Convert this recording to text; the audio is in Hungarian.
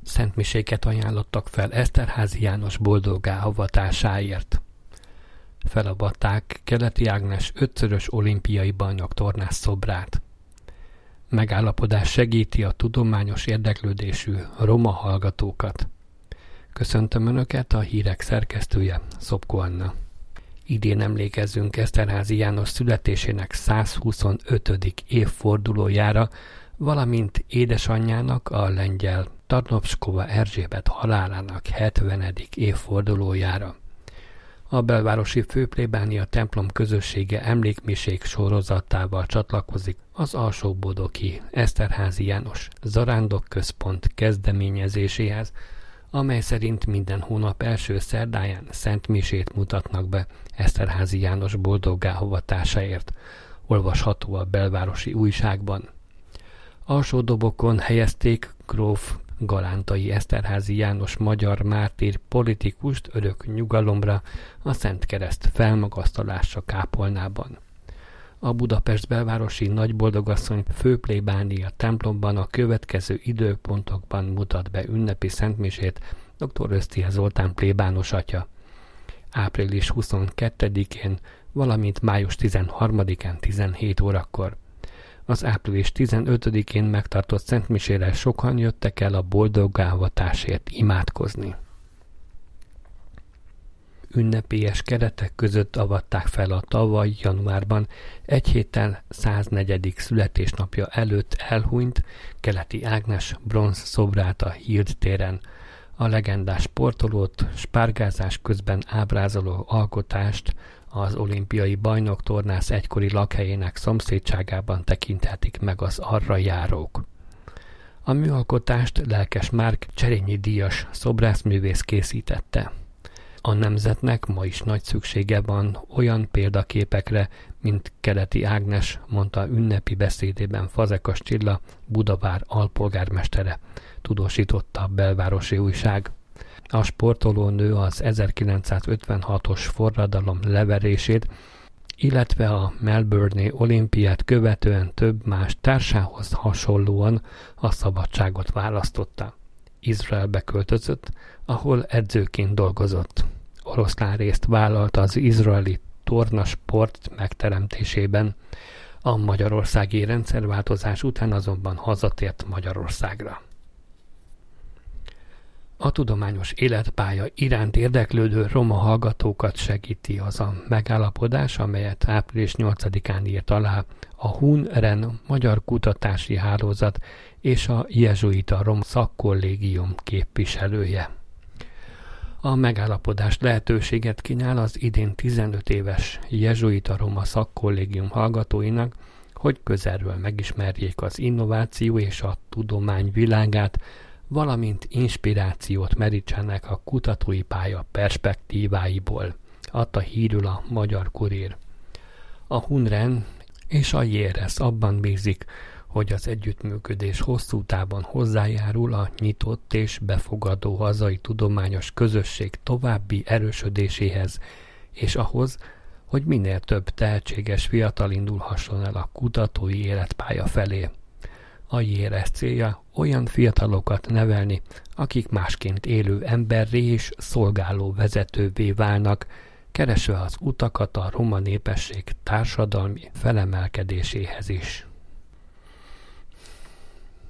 Szentmiséket ajánlottak fel Eszterházy János boldoggá avatásáért. Felavatták Keleti Ágnes 5-szörös olimpiai bajnok tornász szobrát. Megállapodás segíti a tudományos érdeklődésű roma hallgatókat. Köszöntöm Önöket, a hírek szerkesztője, Szopko Anna. Idén emlékezzünk Eszterházy János születésének 125. évfordulójára, valamint édesanyjának, a lengyel Tarnowskova Erzsébet halálának 70. évfordulójára. A belvárosi főplébánia templom közössége emlékmisék sorozatával csatlakozik az Alsóbodoki Eszterházy János Zarándokközpont kezdeményezéséhez, amely szerint minden hónap első szerdáján szentmisét mutatnak be Eszterházy János boldoggá avatásáért, olvasható a belvárosi újságban. Alsódobokon helyezték gróf Galántai Eszterházy János magyar mártír politikust örök nyugalomra a Szent Kereszt felmagasztalása kápolnában. A Budapest belvárosi Nagyboldogasszony főplébánia templomban a következő időpontokban mutat be ünnepi szentmisét dr. Öszthy Zoltán plébános atya. Április 22-én, valamint május 13-án 17 órakor. Az április 15-én megtartott szentmisére sokan jöttek el a boldoggá avatásért imádkozni. Ünnepélyes keretek között avatták fel a tavaly januárban egy héttel 104. születésnapja előtt elhunyt Keleti Ágnes bronz szobrát a Hild téren, a legendás sportolót spárgázás közben ábrázoló alkotást az olimpiai bajnok tornász egykori lakhelyének szomszédságában tekinthetik meg az arra járók. A műalkotást Lelkes Márk Cserényi díjas szobrászművész készítette. A nemzetnek ma is nagy szüksége van olyan példaképekre, mint Keleti Ágnes, mondta ünnepi beszédében Fazekas Csilla, Budavár alpolgármestere, tudósította a belvárosi újság. A sportolónő az 1956-os forradalom leverését, illetve a Melbourne-i olimpiát követően több más társához hasonlóan a szabadságot választotta. Izraelbe költözött, ahol edzőként dolgozott. Oroszlán részt vállalt az izraeli tornasport megteremtésében. A magyarországi rendszerváltozás után azonban hazatért Magyarországra. A tudományos életpálya iránt érdeklődő roma hallgatókat segíti az a megállapodás, amelyet április 8-án írt alá a Hun-Ren Magyar Kutatási Hálózat és a jezsuita roma szakkollégium képviselője. A megállapodás lehetőséget kínál az idén 15 éves jezsuita roma szakkollégium hallgatóinak, hogy közelről megismerjék az innováció és a tudomány világát, valamint inspirációt merítsenek a kutatói pálya perspektíváiból, adta hírül a Magyar Kurír. A Hun-Ren és a JRS abban bízik, hogy az együttműködés hosszú távon hozzájárul a nyitott és befogadó hazai tudományos közösség további erősödéséhez, és ahhoz, hogy minél több tehetséges fiatal indulhasson el a kutatói életpálya felé. A JRS célja olyan fiatalokat nevelni, akik másként élő emberré és szolgáló vezetővé válnak, keresve az utakat a roma népesség társadalmi felemelkedéséhez is.